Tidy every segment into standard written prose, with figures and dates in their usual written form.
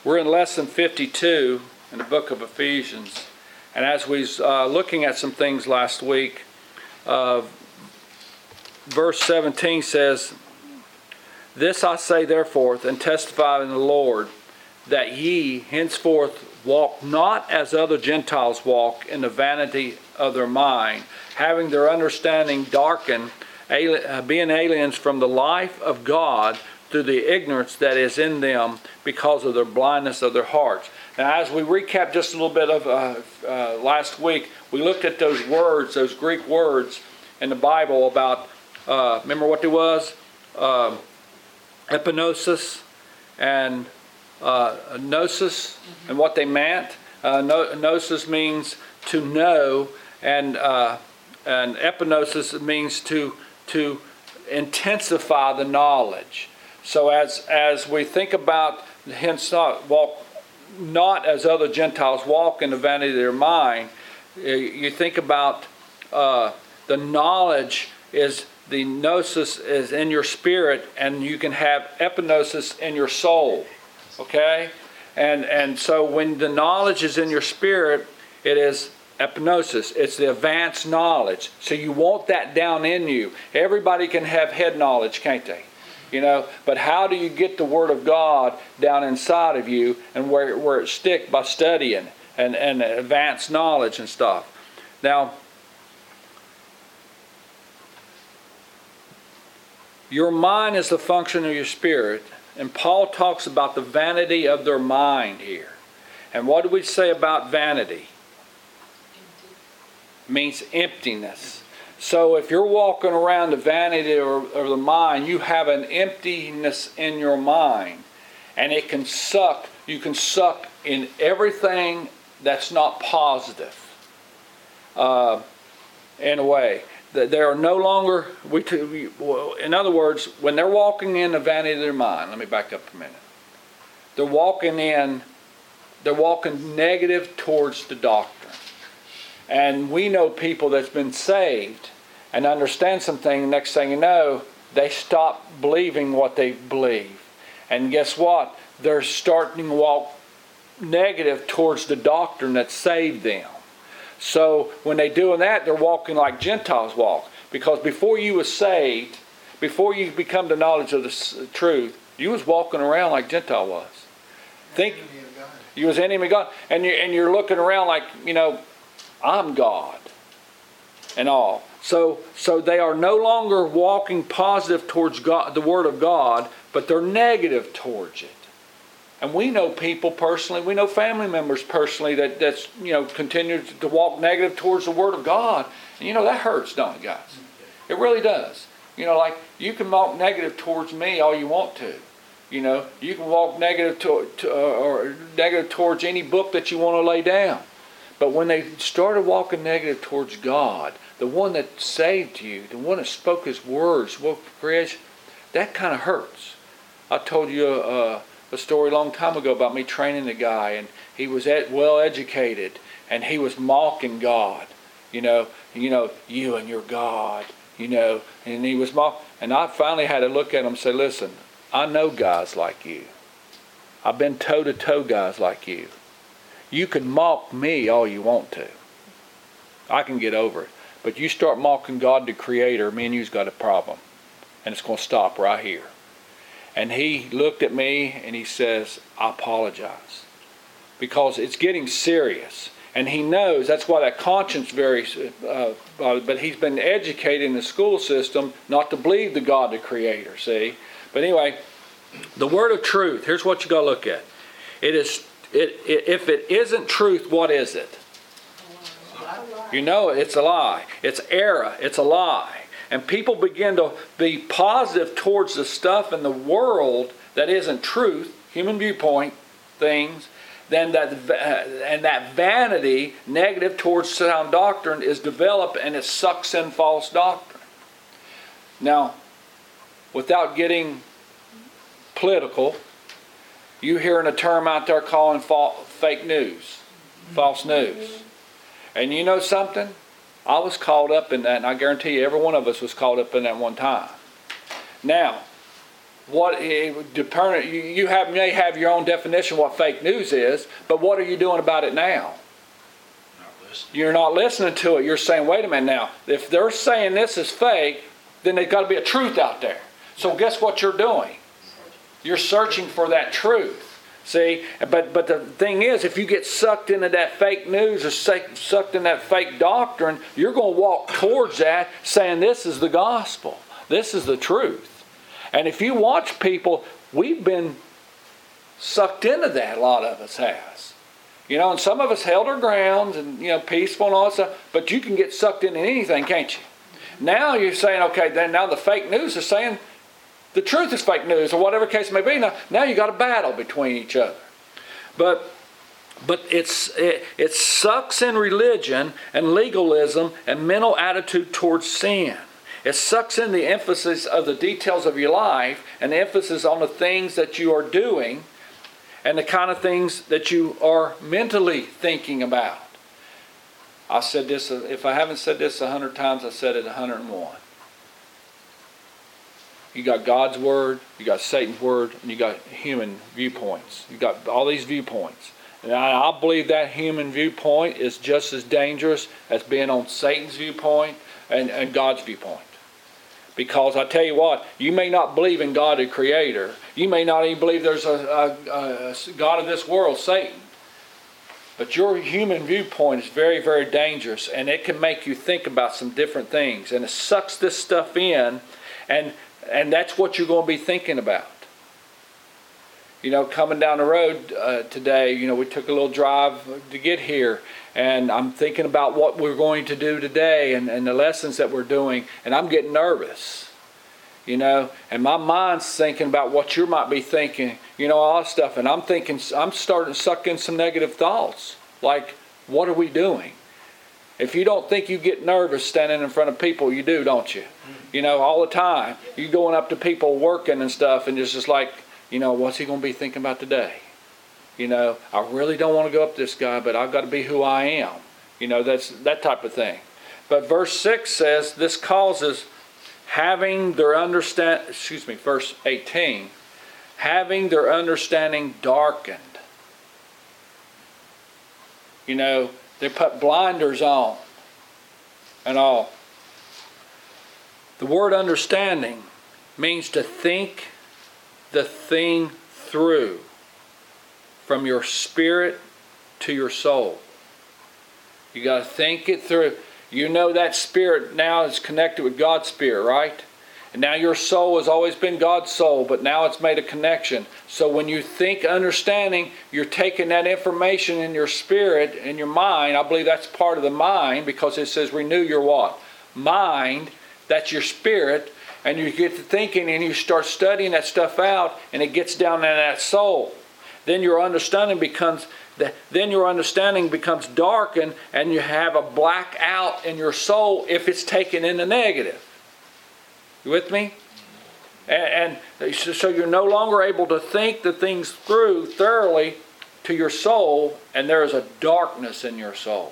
We're in lesson 52 in the book of Ephesians. And as we was looking at some things last week, verse 17 says, "This I say therefore, and testify in the Lord, that ye henceforth walk not as other Gentiles walk, in the vanity of their mind, having their understanding darkened, being aliens from the life of God through the ignorance that is in them because of their blindness of their hearts." Now, as we recap just a little bit of last week, we looked at those words, those Greek words in the Bible about, remember what it was? Epinosis and gnosis, and what they meant. Gnosis means to know, and epinosis means to intensify the knowledge. So as we think about, hence walk not as other Gentiles walk in the vanity of their mind, you think about the knowledge is, the gnosis is in your spirit, and you can have epinosis in your soul. Okay? And so when the knowledge is in your spirit, it is epinosis. It's the advanced knowledge. So you want that down in you. Everybody can have head knowledge, can't they? You know, but how do you get the Word of God down inside of you and where it stick? By studying and advanced knowledge and stuff. Now, your mind is the function of your spirit, and Paul talks about the vanity of their mind here. And what do we say about vanity? It means emptiness. So if you're walking around the vanity of the mind, you have an emptiness in your mind. And it can suck, you can suck in everything that's not positive. In a way. They are no longer, in other words, when they're walking in the vanity of their mind, let me back up a minute. They're walking negative towards the doctrine. And we know people that's been saved and understand something, next thing you know, they stop believing what they believe. And guess what? They're starting to walk negative towards the doctrine that saved them. So when they're doing that, they're walking like Gentiles walk. Because before you was saved, before you become the knowledge of the truth, you was walking around like Gentile was. Think you was enemy of God. And you're looking around like, you know, I'm God and all. So they are no longer walking positive towards God, the Word of God, but they're negative towards it. And we know people personally, we know family members personally that's continue to walk negative towards the Word of God. And that hurts, don't it, guys? It really does. Like you can walk negative towards me all you want to. You can walk negative or negative towards any book that you want to lay down. But when they started walking negative towards God, the one that saved you, the one that spoke His words, spoke creation, that kind of hurts. I told you a story a long time ago about me training a guy, and he was well educated, and he was mocking God. You and your God, and he was mocking. And I finally had to look at him and say, listen, I know guys like you. I've been toe-to-toe guys like you. You can mock me all you want to. I can get over it. But you start mocking God the Creator, me and you's got a problem. And it's going to stop right here. And he looked at me and he says, I apologize. Because it's getting serious. And he knows, that's why that conscience varies. But he's been educated in the school system not to believe the God the Creator, see? But anyway, the word of truth, here's what you got to look at. If it isn't truth, what is it? It's a lie. It's error. It's a lie. And people begin to be positive towards the stuff in the world that isn't truth, human viewpoint things, then that vanity, negative towards sound doctrine, is developed and it sucks in false doctrine. Now, without getting political, you hearing a term out there calling fake news, false news. And you know something? I was caught up in that, and I guarantee you every one of us was caught up in that one time. Now, you may have your own definition of what fake news is, but what are you doing about it now? You're not listening to it. You're saying, wait a minute now, if they're saying this is fake, then there's got to be a truth out there. So guess what you're doing? You're searching for that truth. See, but the thing is, if you get sucked into that fake news or sucked in that fake doctrine, you're going to walk towards that saying this is the gospel. This is the truth. And if you watch people, we've been sucked into that, a lot of us has. You know, and some of us held our grounds and, you know, peaceful and all that stuff, but you can get sucked into anything, can't you? Now you're saying, okay, then now the fake news is saying the truth is fake news, or whatever case it may be. Now you got a battle between each other. But it sucks in religion and legalism and mental attitude towards sin. It sucks in the emphasis of the details of your life and the emphasis on the things that you are doing and the kind of things that you are mentally thinking about. I said this, if I haven't said this 100 times, I said it 101. You got God's word, you got Satan's word, and you got human viewpoints. You got all these viewpoints. And I believe that human viewpoint is just as dangerous as being on Satan's viewpoint and God's viewpoint. Because I tell you what, you may not believe in God the Creator. You may not even believe there's a God of this world, Satan. But your human viewpoint is very, very dangerous. And it can make you think about some different things. And it sucks this stuff in. And that's what you're going to be thinking about. You know, coming down the road today, you know, we took a little drive to get here. And I'm thinking about what we're going to do today and the lessons that we're doing. And I'm getting nervous, you know. And my mind's thinking about what you might be thinking, you know, all that stuff. And I'm starting to suck in some negative thoughts. Like, what are we doing? If you don't think you get nervous standing in front of people, you do, don't you? You know, all the time. You're going up to people working and stuff, and it's just like, you know, what's he going to be thinking about today? You know, I really don't want to go up to this guy, but I've got to be who I am. You know, that's that type of thing. But verse 6 says, this causes having their verse 18, having their understanding darkened. You know, they put blinders on and all. The word understanding means to think the thing through from your spirit to your soul. You got to think it through. You know that spirit now is connected with God's spirit, right? And now your soul has always been God's soul, but now it's made a connection. So when you think understanding, you're taking that information in your spirit, in your mind. I believe that's part of the mind, because it says renew your what? Mind. That's your spirit. And you get to thinking and you start studying that stuff out, and it gets down in that soul. Then your understanding becomes darkened, and you have a blackout in your soul if it's taken in the negative. You with me? And so you're no longer able to think the things through thoroughly to your soul, and there is a darkness in your soul.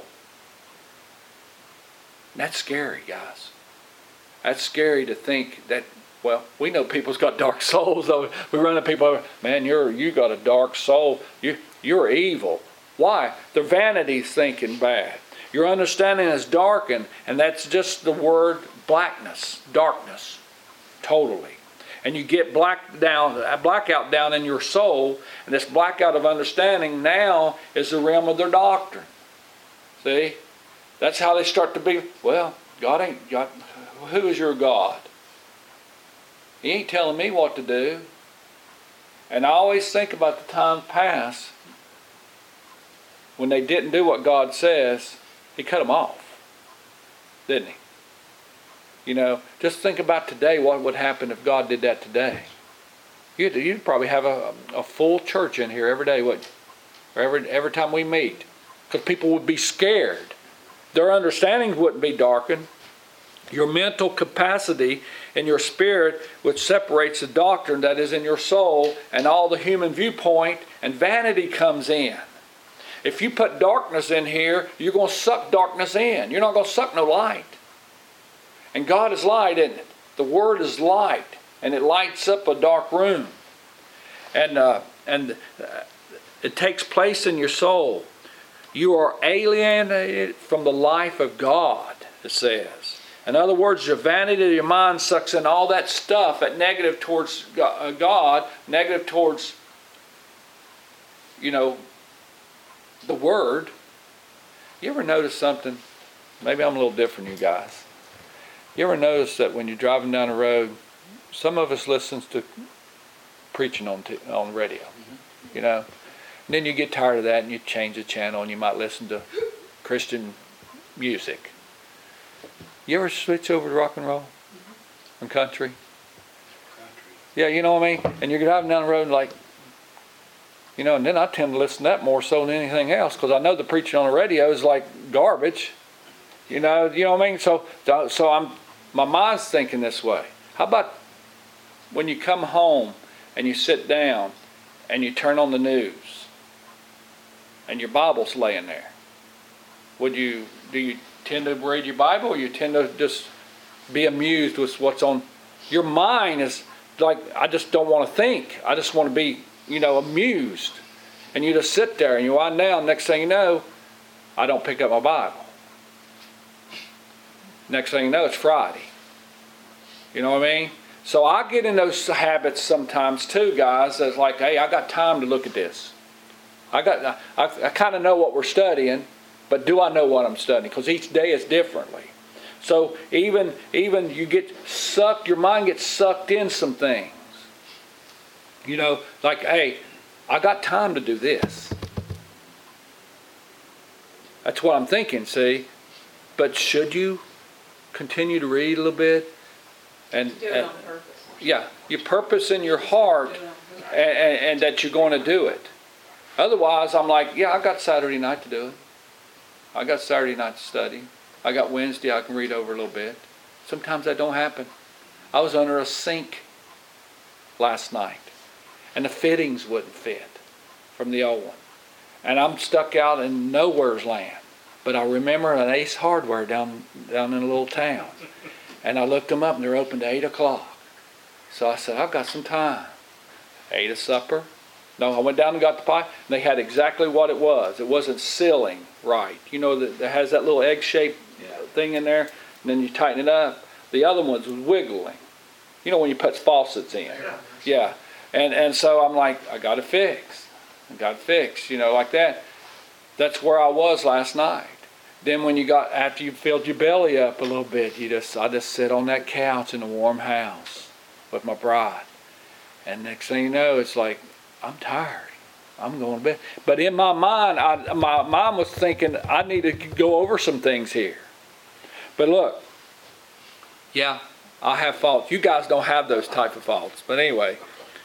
And that's scary, guys. That's scary to think that, well, we know people's got dark souls. We run into people, man, you got a dark soul. You're evil. Why? Their vanity's thinking bad. Your understanding is darkened, and that's just the word blackness, darkness, totally. And you get a blackout down in your soul, and this blackout of understanding now is the realm of their doctrine. See? That's how they start to be, well, God ain't got, who is your God? He ain't telling me what to do. And I always think about the time past when they didn't do what God says. He cut them off, didn't he? You know, just think about today, what would happen if God did that today. You'd probably have a full church in here every day, wouldn't you? Or every time we meet. Because people would be scared. Their understandings wouldn't be darkened. Your mental capacity and your spirit, which separates the doctrine that is in your soul and all the human viewpoint, and vanity comes in. If you put darkness in here, you're going to suck darkness in. You're not going to suck no light. And God is light, isn't it? The Word is light. and it lights up a dark room. And it takes place in your soul. You are alienated from the life of God, it says. In other words, your vanity of your mind sucks in all that stuff, that negative towards God, negative towards, the Word. You ever notice something? Maybe I'm a little different than you guys. You ever notice that when you're driving down the road, some of us listens to preaching on the radio, And then you get tired of that and you change the channel and you might listen to Christian music. You ever switch over to rock and roll and country? Yeah, you know what I mean? And you're driving down the road and then I tend to listen to that more so than anything else because I know the preaching on the radio is like garbage. You know what I mean? So my mind's thinking this way. How about when you come home and you sit down and you turn on the news and your Bible's laying there? Do you tend to read your Bible, or you tend to just be amused with what's on? Your mind is like, I just don't want to think. I just want to be, amused. And you just sit there and you wind down. Next thing you know, I don't pick up my Bible. Next thing you know, it's Friday. You know what I mean? So I get in those habits sometimes too, guys. That's like, hey, I got time to look at this. I kind of know what we're studying, but do I know what I'm studying? Because each day is differently. So even you get sucked, your mind gets sucked in some things. Like, hey, I got time to do this. That's what I'm thinking, see? But should you continue to read a little bit? And do it on purpose. Yeah, your purpose in your heart and that you're going to do it. Otherwise, I'm like, yeah, I got Saturday night to do it. I got Saturday night to study. I got Wednesday I can read over a little bit. Sometimes that don't happen. I was under a sink last night, and the fittings wouldn't fit from the old one. And I'm stuck out in nowhere's land. But I remember an Ace Hardware down in a little town. And I looked them up, and they're open to 8 o'clock. So I said, I've got some time. Ate a supper. No, I went down and got the pie. And they had exactly what it was. It wasn't sealing right. That has that little egg-shaped thing in there. And then you tighten it up. The other ones was wiggling. When you put faucets in. Yeah. And so I'm like, I got it fixed. Like that. That's where I was last night. Then after you filled your belly up a little bit, I just sit on that couch in a warm house with my bride. And next thing you know, it's like, I'm tired. I'm going to bed. But in my mind, my mind was thinking, I need to go over some things here. But look, yeah, I have faults. You guys don't have those type of faults. But anyway,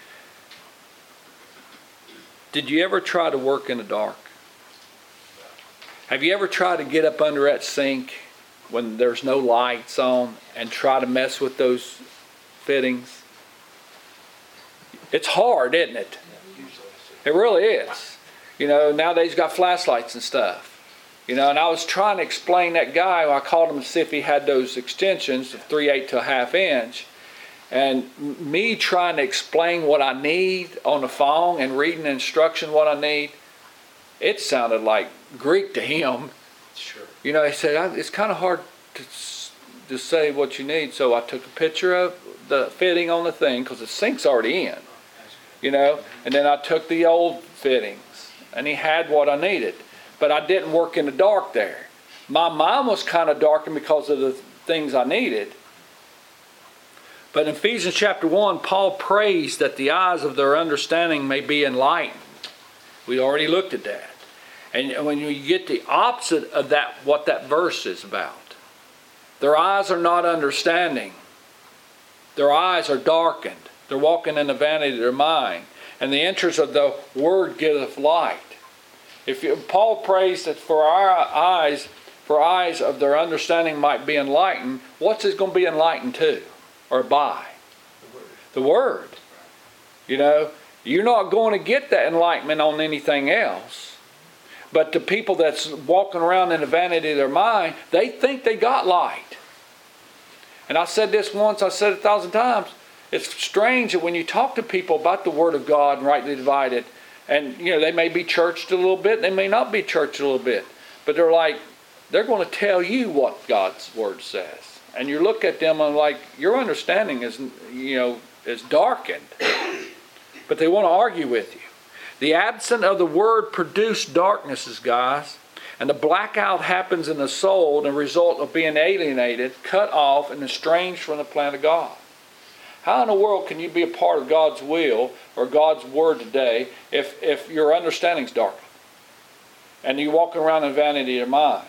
did you ever try to work in the dark? Have you ever tried to get up under that sink when there's no lights on and try to mess with those fittings? It's hard, isn't it? It really is. Nowadays you got flashlights and stuff. And I was trying to explain that guy. I called him to see if he had those extensions of 3/8 to a 1/2 inch. And me trying to explain what I need on the phone and reading the instruction what I need, it sounded like Greek to him. Sure. He said, it's kind of hard to say what you need. So I took a picture of the fitting on the thing because the sink's already in. And then I took the old fittings and he had what I needed. But I didn't work in the dark there. My mind was kind of darkened because of the things I needed. But in Ephesians chapter 1, Paul prays that the eyes of their understanding may be enlightened. We already looked at that. And when you get the opposite of that, what that verse is about. Their eyes are not understanding. Their eyes are darkened. They're walking in the vanity of their mind. And the entrance of the Word giveth light. Paul prays that for eyes of their understanding might be enlightened. What's it going to be enlightened to or by? The Word. You're not going to get that enlightenment on anything else. But the people that's walking around in the vanity of their mind, they think they got light. And I said this once, I said it 1,000 times. It's strange that when you talk to people about the Word of God and rightly divided, and they may be churched a little bit, they may not be churched a little bit, but they're going to tell you what God's Word says. And you look at them and your understanding is darkened. But they want to argue with you. The absence of the Word produced darknesses, guys. And the blackout happens in the soul and the result of being alienated, cut off, and estranged from the plan of God. How in the world can you be a part of God's will or God's Word today if your understanding's darkened? And you walk around in vanity of mind?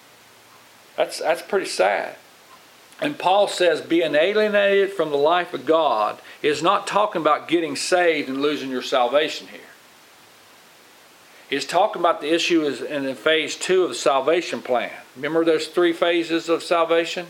That's pretty sad. And Paul says being alienated from the life of God is not talking about getting saved and losing your salvation here. He's talking about the issue is in phase 2 of the salvation plan. Remember those 3 phases of salvation?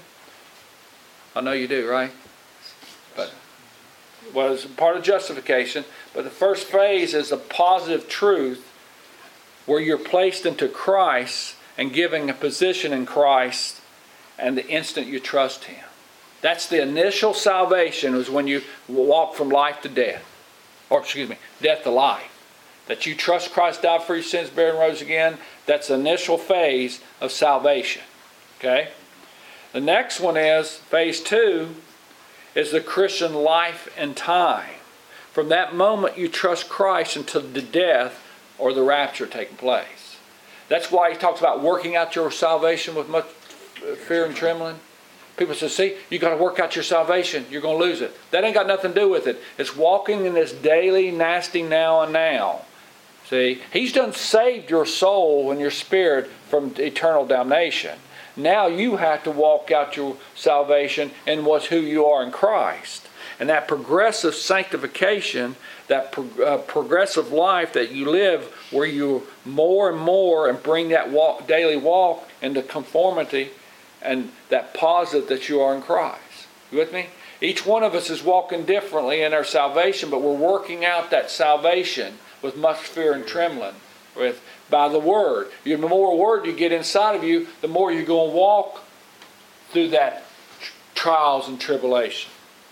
I know you do, right? But it's part of justification. But the first phase is a positive truth where you're placed into Christ and given a position in Christ, and the instant you trust Him. That's the initial salvation, is when you walk from life to death. Or death to life. That you trust Christ died for your sins, buried and rose again. That's the initial phase of salvation. Okay? The next one is, phase 2, is the Christian life and time. From that moment you trust Christ until the death or the rapture taking place. That's why he talks about working out your salvation with much fear and trembling. People say, see, you got to work out your salvation. You're going to lose it. That ain't got nothing to do with it. It's walking in this daily, nasty now and now. See, He's done saved your soul and your spirit from eternal damnation. Now you have to walk out your salvation in who you are in Christ. And that progressive sanctification, that progressive life that you live where you more and more and bring that daily walk into conformity and that positive that you are in Christ. You with me? Each one of us is walking differently in our salvation, but we're working out that salvation with much fear and trembling by the Word. The more Word you get inside of you, the more you're going to walk through that trials and tribulation.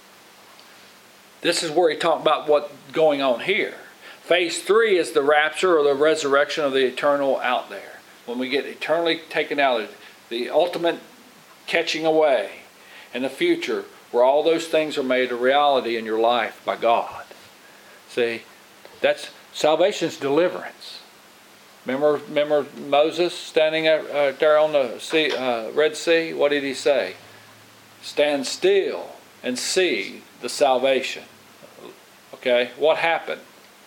This is where he talked about what's going on here. Phase 3 is the rapture or the resurrection of the eternal out there. When we get eternally taken out, the ultimate catching away in the future where all those things are made a reality in your life by God. See, that's salvation's deliverance. Remember Moses standing there on the Red Sea? What did he say? Stand still and see the salvation. Okay, what happened?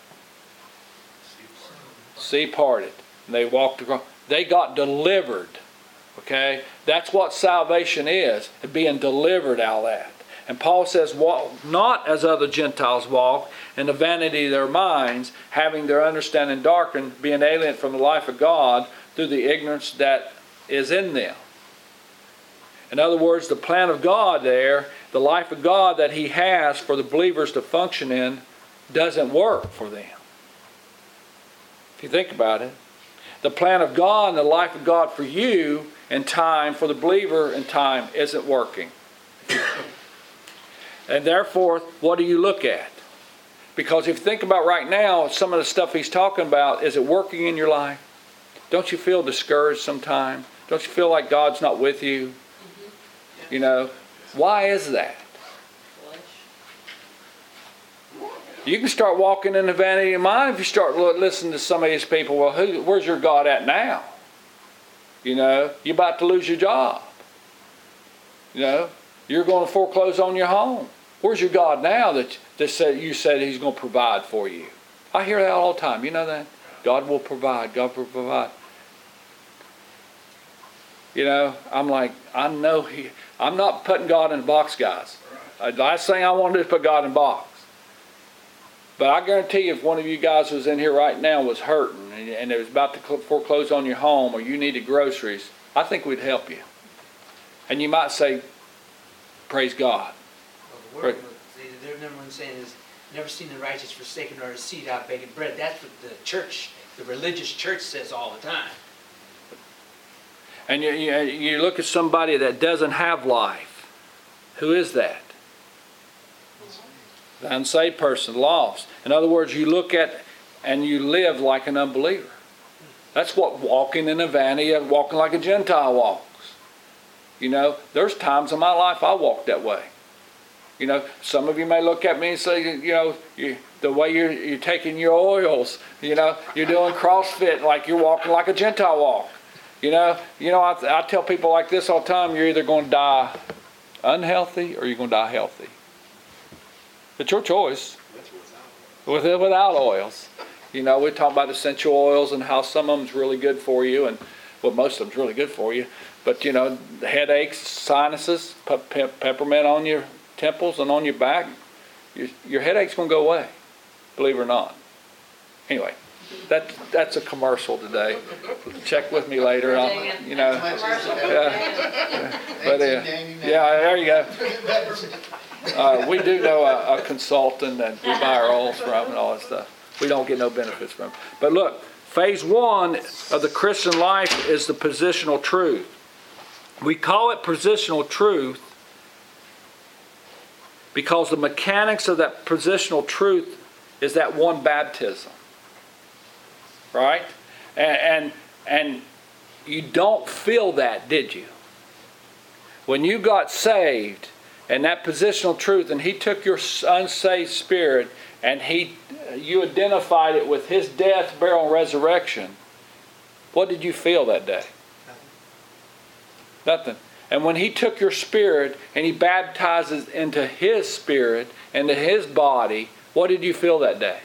Sea parted. And they walked across. They got delivered. Okay, that's what salvation is, being delivered out of that. And Paul says, walk not as other Gentiles walk, in the vanity of their minds, having their understanding darkened, being alien from the life of God through the ignorance that is in them. In other words, the plan of God there, the life of God that He has for the believers to function in, doesn't work for them. If you think about it, the plan of God and the life of God for you in time, for the believer in time, isn't working. And therefore, what do you look at? Because if you think about right now, some of the stuff he's talking about, is it working in your life? Don't you feel discouraged sometimes? Don't you feel like God's not with you? You know, why is that? You can start walking in the vanity of mind if you start listening to some of these people. Well, where's your God at now? You know, you're about to lose your job. You know, you're going to foreclose on your home. Where's your God now that you said He's going to provide for you? I hear that all the time. You know that? God will provide. God will provide. You know, I'm like, I'm not putting God in a box, guys. The last thing I want to do is put God in a box. But I guarantee you, if one of you guys was in here right now was hurting and it was about to foreclose on your home or you needed groceries, I think we'd help you. And you might say, praise God. Well, the word, their number one saying is, never seen the righteous forsaken or a seed out begging bread. That's what the church, the religious church says all the time. And you look at somebody that doesn't have life. Who is that? The unsaved person, lost. In other words, you look at and you live like an unbeliever. That's what walking in a vanity, walking like a Gentile walks. You know, there's times in my life I walk that way. You know, some of you may look at me and say, you know, the way you're taking your oils, you know, you're doing CrossFit like you're walking like a Gentile walk. You know, I tell people like this all the time, you're either going to die unhealthy or you're going to die healthy. It's your choice. Without oils. You know, we talk about essential oils and how some of them's really good for you, and well, most of them's really good for you. But you know, the headaches, sinuses, peppermint on your temples and on your back, your headache's going to go away, believe it or not. Anyway, that's a commercial today. Check with me later. You know, there you go. We do know a consultant that we buy our oils from and all that stuff. We don't get no benefits from it. But look, phase one of the Christian life is the positional truth. We call it positional truth because the mechanics of that positional truth is that one baptism. Right? And you don't feel that, did you? When you got saved and that positional truth, and He took your unsaved spirit and you identified it with His death, burial, and resurrection, what did you feel that day? Nothing. And when He took your spirit and He baptizes into His spirit, into His body, what did you feel that day?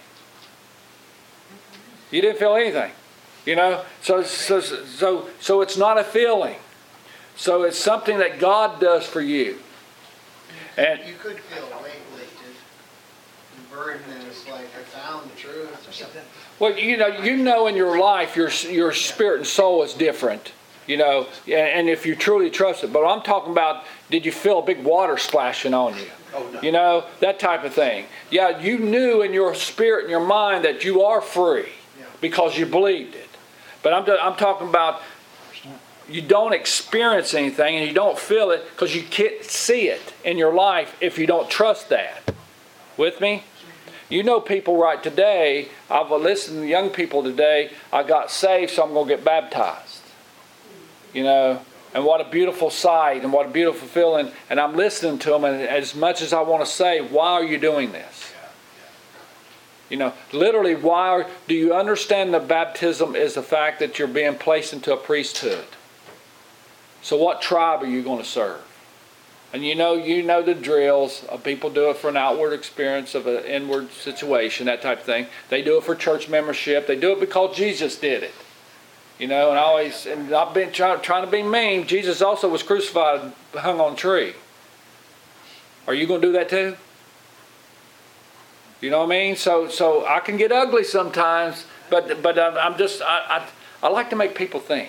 You didn't feel anything. You know? So it's not a feeling. So it's something that God does for you. And you could feel a weight lifted and burden, and it's like I found the truth or something. Well, you know in your life your spirit and soul is different. You know, and if you truly trust it. But I'm talking about, did you feel a big water splashing on you? Oh, no. You know, that type of thing. Yeah, you knew in your spirit and your mind that you are free because you believed it. But I'm talking about you don't experience anything and you don't feel it because you can't see it in your life if you don't trust that. With me? You know people right today, I've listened to young people today, I got saved so I'm going to get baptized. You know, and what a beautiful sight and what a beautiful feeling. And I'm listening to them, and as much as I want to say, why are you doing this? You know, literally, do you understand that baptism is the fact that you're being placed into a priesthood? So what tribe are you going to serve? And you know the drills. People do it for an outward experience of an inward situation, that type of thing. They do it for church membership. They do it because Jesus did it. You know, and I've been trying to be mean. Jesus also was crucified, hung on a tree. Are you going to do that too? You know what I mean? So I can get ugly sometimes, but I like to make people think.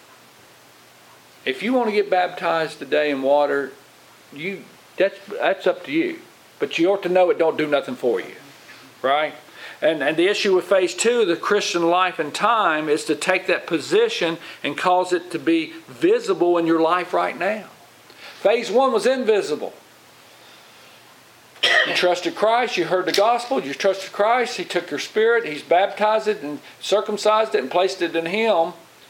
If you want to get baptized today in water, that's up to you. But you ought to know it don't do nothing for you, right? And the issue with phase two of the Christian life and time is to take that position and cause it to be visible in your life right now. Phase one was invisible. You trusted Christ, you heard the gospel, you trusted Christ, He took your spirit, He's baptized it and circumcised it and placed it in Him.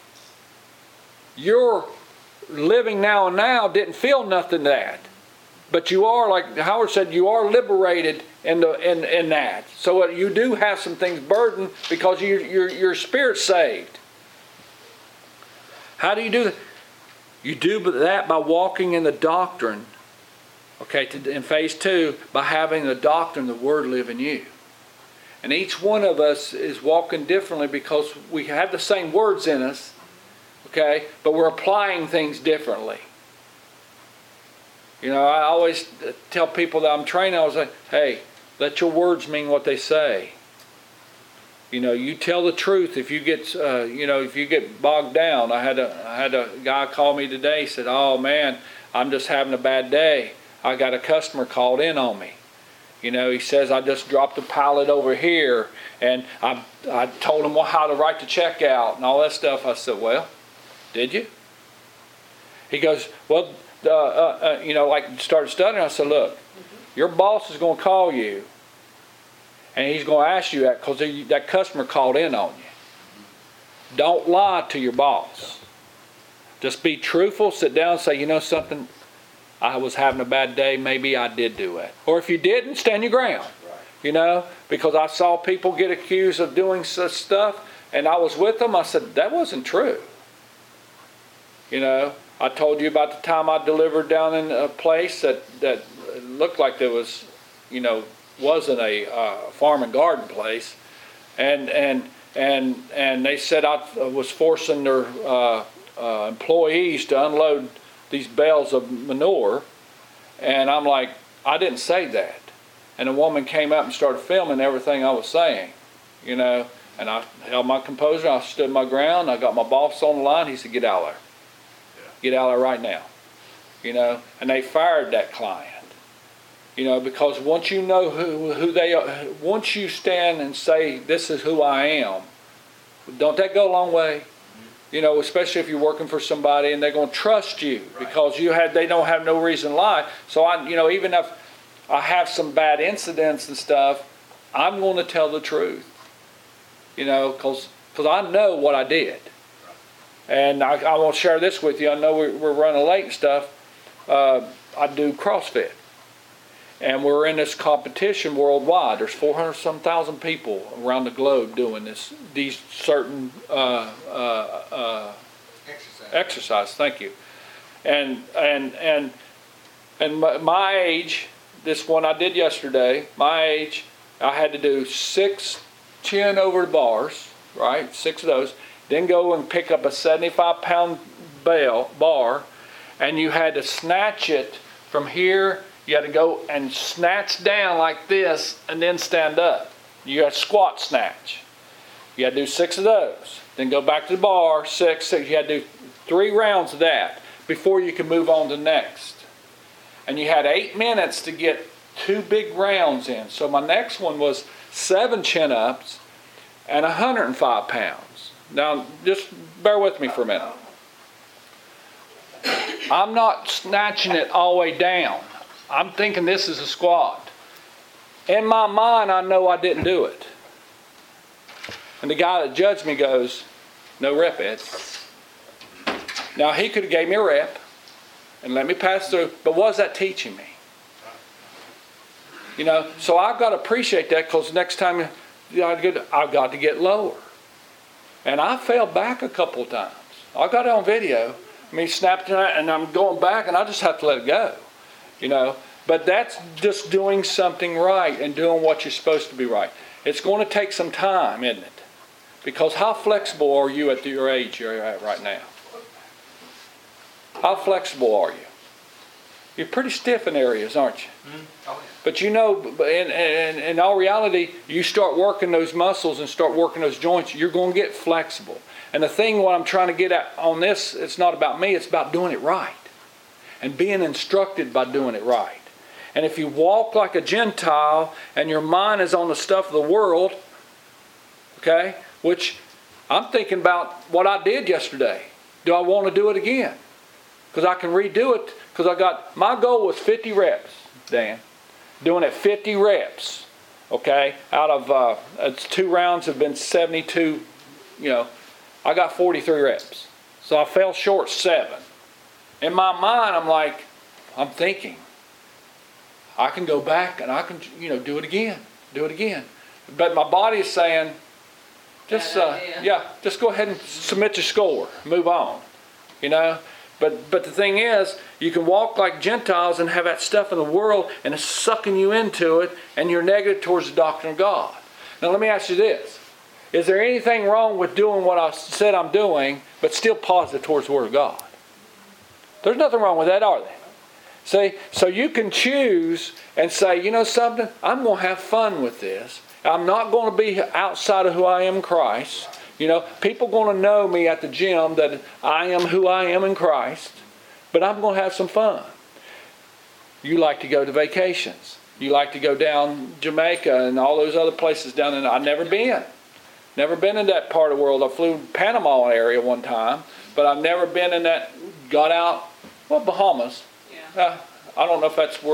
Your living now and now didn't feel nothing that. But you are, like Howard said, you are liberated in that. So you do have some things burdened because your spirit's saved. How do you do that? You do that by walking in the doctrine. Okay, in phase two, by having the doctrine, the Word live in you. And each one of us is walking differently because we have the same words in us, okay, but we're applying things differently. You know, I always tell people that I'm training, I was like, hey, let your words mean what they say. You know, you tell the truth. If you get bogged down. I had a guy call me today. He said, "Oh man, I'm just having a bad day. I got a customer called in on me. You know," he says, "I just dropped a pallet over here, and I told him how to write the check out and all that stuff." I said, "Well, did you?" He goes, "Well, started studying." I said, "Look, your boss is going to call you And he's going to ask you that because that customer called in on you. Don't lie to your boss. Just be truthful. Sit down and say, you know something? I was having a bad day. Maybe I did do it. Or if you didn't, stand your ground. You know, because I saw people get accused of doing such stuff, and I was with them. I said, that wasn't true. You know, I told you about the time I delivered down in a place that looked like there was, you know, wasn't a farm and garden place, and they said I was forcing their employees to unload these bales of manure, and I'm like, I didn't say that. And a woman came up and started filming everything I was saying, you know, and I held my composure. I stood my ground. I got my boss on the line. He said, get out of there. Get out of there right now. You know, and they fired that client. You know, because once you know who they are, once you stand and say, this is who I am, don't that go a long way? You know, especially if you're working for somebody and they're going to trust you because they don't have no reason to lie. So even if I have some bad incidents and stuff, I'm going to tell the truth. You know, because I know what I did. And I want to share this with you. I know we're running late and stuff. I do CrossFit. And we're in this competition worldwide. There's 400-some thousand people around the globe doing these certain exercise. Thank you. And my age, this one I did yesterday, my age, I had to do 6 chin over the bars, right? 6 of those. Then go and pick up a 75-pound bar, and you had to snatch it from here. You had to go and snatch down like this and then stand up. You had squat snatch. You had to do 6 of those. Then go back to the bar, 6. You had to do 3 rounds of that before you could move on to the next. And you had 8 minutes to get 2 big rounds in. So my next one was 7 chin-ups and 105 pounds. Now, just bear with me for a minute. I'm not snatching it all the way down. I'm thinking this is a squat. In my mind, I know I didn't do it. And the guy that judged me goes, no rep, Ed. Now, he could have gave me a rep and let me pass through, but what is that teaching me? You know, so I've got to appreciate that because next time I've got to get lower. And I fell back a couple of times. I got it on video. I mean, snapped it and I'm going back and I just have to let it go. You know, but that's just doing something right and doing what you're supposed to be right. It's going to take some time, isn't it? Because how flexible are you at your age you're at right now? How flexible are you? You're pretty stiff in areas, aren't you? Mm-hmm. Oh, yeah. But you know, in all reality, you start working those muscles and start working those joints, you're going to get flexible. And the thing, what I'm trying to get at on this, it's not about me, it's about doing it right. And being instructed by doing it right. And if you walk like a Gentile and your mind is on the stuff of the world, okay, which I'm thinking about what I did yesterday. Do I want to do it again? Because I can redo it. Because my goal was 50 reps, Dan. Doing it 50 reps, okay? Out of, it's 2 rounds have been 72, you know. I got 43 reps. So I fell short 7. In my mind, I'm thinking, I can go back and I can, do it again. But my body is saying, just go ahead and submit your score. Move on, you know. But the thing is, you can walk like Gentiles and have that stuff in the world and it's sucking you into it and you're negative towards the doctrine of God. Now let me ask you this. Is there anything wrong with doing what I said I'm doing but still positive towards the Word of God? There's nothing wrong with that, are there? See, so you can choose and say, you know something, I'm going to have fun with this. I'm not going to be outside of who I am in Christ. You know, people are going to know me at the gym that I am who I am in Christ, but I'm going to have some fun. You like to go to vacations. You like to go down Jamaica and all those other places down there. I've never been. Never been in that part of the world. I flew to Panama area one time, but I've never been in that, got out, Bahamas. Yeah. I don't know if that's where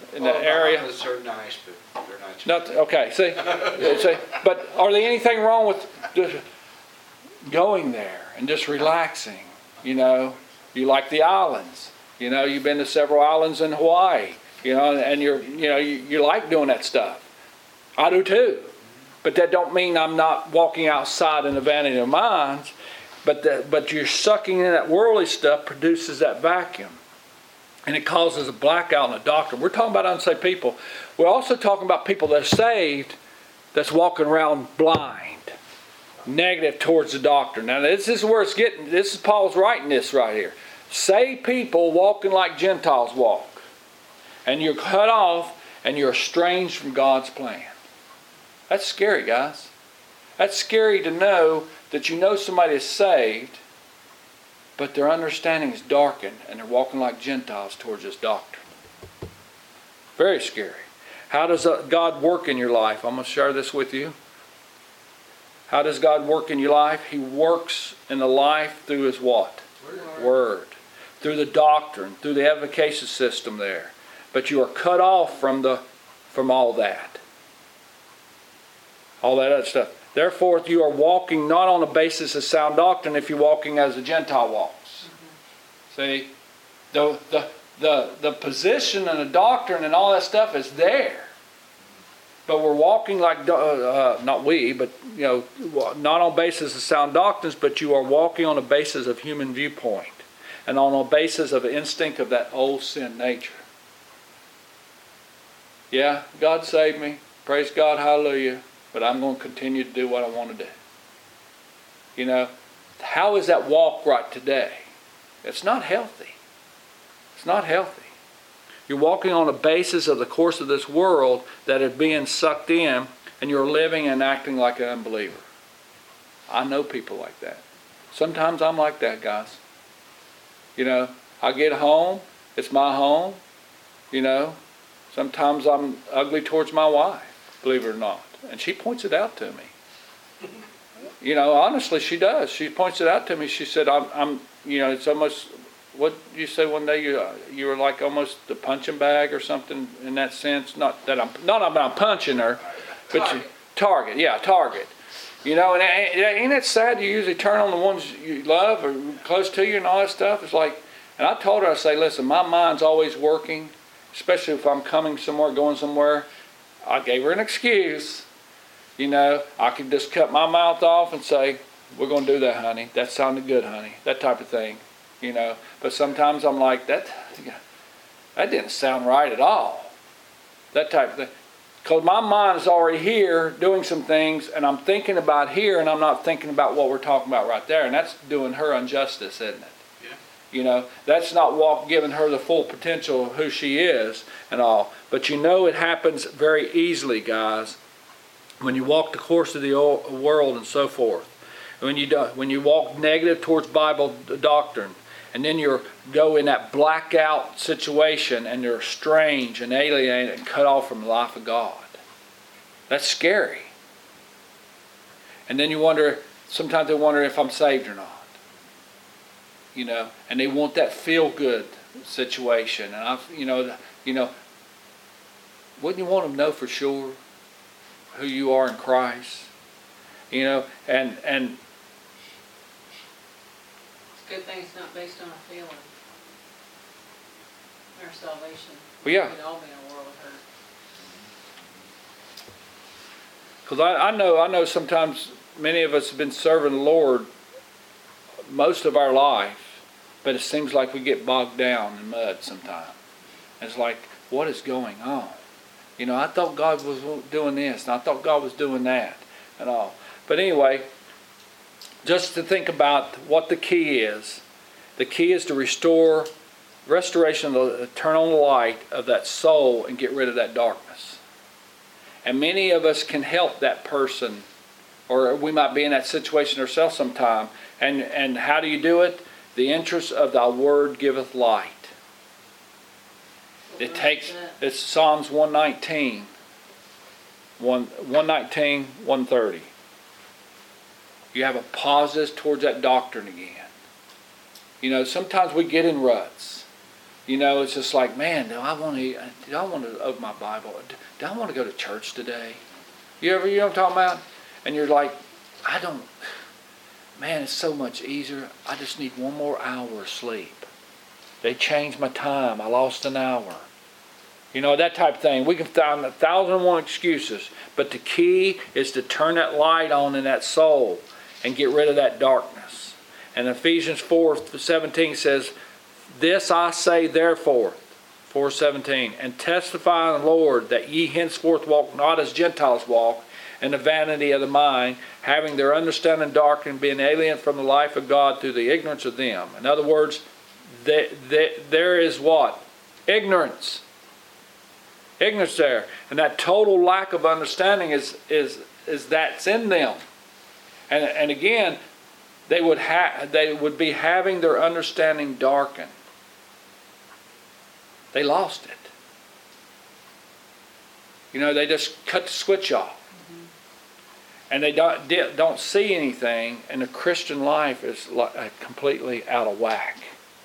in that area. Bahamas are nice, but they're not. Okay, see, but are there anything wrong with just going there and just relaxing? You know, you like the islands. You know, you've been to several islands in Hawaii. You know, and you like doing that stuff. I do too. But that don't mean I'm not walking outside in the vanity of minds. But you're sucking in that worldly stuff produces that vacuum. And it causes a blackout in the doctrine. We're talking about unsaved people. We're also talking about people that are saved that's walking around blind, negative towards the doctrine. Now this is where it's getting, this is Paul's writing this right here. Saved people walking like Gentiles walk. And you're cut off and you're estranged from God's plan. That's scary, guys. That's scary to know that you know somebody is saved, but their understanding is darkened and they're walking like Gentiles towards this doctrine. Very scary. How does God work in your life? I'm going to share this with you. How does God work in your life? He works in the life through His what? Word. Through the doctrine, through the efficacious system there. But you are cut off from all that. All that other stuff. Therefore, you are walking not on the basis of sound doctrine if you're walking as a Gentile walks. See, the position and the doctrine and all that stuff is there. But we're walking like, not we, but not on basis of sound doctrines, but you are walking on a basis of human viewpoint. And on a basis of an instinct of that old sin nature. Yeah, God saved me. Praise God, hallelujah. But I'm going to continue to do what I want to do. You know, how is that walk right today? It's not healthy. It's not healthy. You're walking on a basis of the course of this world that is being sucked in, and you're living and acting like an unbeliever. I know people like that. Sometimes I'm like that, guys. You know, I get home, it's my home. You know, sometimes I'm ugly towards my wife, believe it or not. And she points it out to me. You know, honestly, she does. She points it out to me. She said, I'm it's almost, what did you say one day? You were like almost a punching bag or something in that sense. Not that I'm punching her, but target. You know, and ain't it sad you usually turn on the ones you love or close to you and all that stuff? It's like, and I told her, I say, listen, my mind's always working, especially if I'm coming somewhere, going somewhere. I gave her an excuse. You know, I could just cut my mouth off and say, we're going to do that, honey. That sounded good, honey. That type of thing. You know, but sometimes I'm like, that didn't sound right at all. That type of thing. Because my mind is already here doing some things, and I'm thinking about here, and I'm not thinking about what we're talking about right there. And that's doing her injustice, isn't it? Yeah. You know, that's not giving her the full potential of who she is and all. But you know it happens very easily, guys, when you walk the course of the world and so forth. When you walk negative towards Bible doctrine, and then you go in that blackout situation and you're estranged and alienated and cut off from the life of God. That's scary. And then sometimes they wonder if I'm saved or not. You know, and they want that feel-good situation. And wouldn't you want them to know for sure who you are in Christ? You know, and good thing it's not based on a feeling. Our salvation. Well, yeah. We'd all be in a world of hurt. Because I know sometimes many of us have been serving the Lord most of our life, but it seems like we get bogged down in mud sometimes. It's like, what is going on? You know, I thought God was doing this, and I thought God was doing that, and all. But anyway, just to think about what the key is. The key is to restoration, turn on the light of that soul and get rid of that darkness. And many of us can help that person, or we might be in that situation ourselves sometime. And how do you do it? The interest of thy word giveth light. It's Psalms 119, 130. You have a pauses towards that doctrine again. You know, sometimes we get in ruts. You know, it's just like, man, do I want to open my Bible? Do I want to go to church today? You know what I'm talking about? And you're like, man, it's so much easier. I just need one more hour of sleep. They changed my time. I lost an hour. You know, that type of thing. We can find 1,001 excuses. But the key is to turn that light on in that soul and get rid of that darkness. And Ephesians 4:17 says, this I say therefore, 4:17, and testify in the Lord that ye henceforth walk not as Gentiles walk, in the vanity of the mind, having their understanding darkened, being alien from the life of God through the ignorance of them. In other words, there is what? Ignorance. Ignorance there. And that total lack of understanding is that's in them. And again, they would be having their understanding darkened. They lost it. You know, they just cut the switch off. And they don't see anything, and the Christian life is completely out of whack.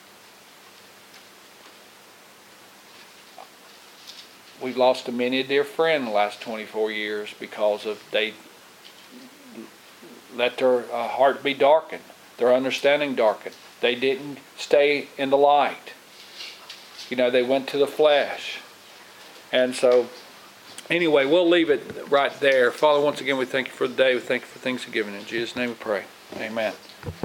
We've lost a many a dear friend in the last 24 years because of they let their heart be darkened, their understanding darkened. They didn't stay in the light. You know, they went to the flesh. And so, anyway, we'll leave it right there. Father, once again, we thank you for the day. We thank you for things you've given. In Jesus' name we pray. Amen.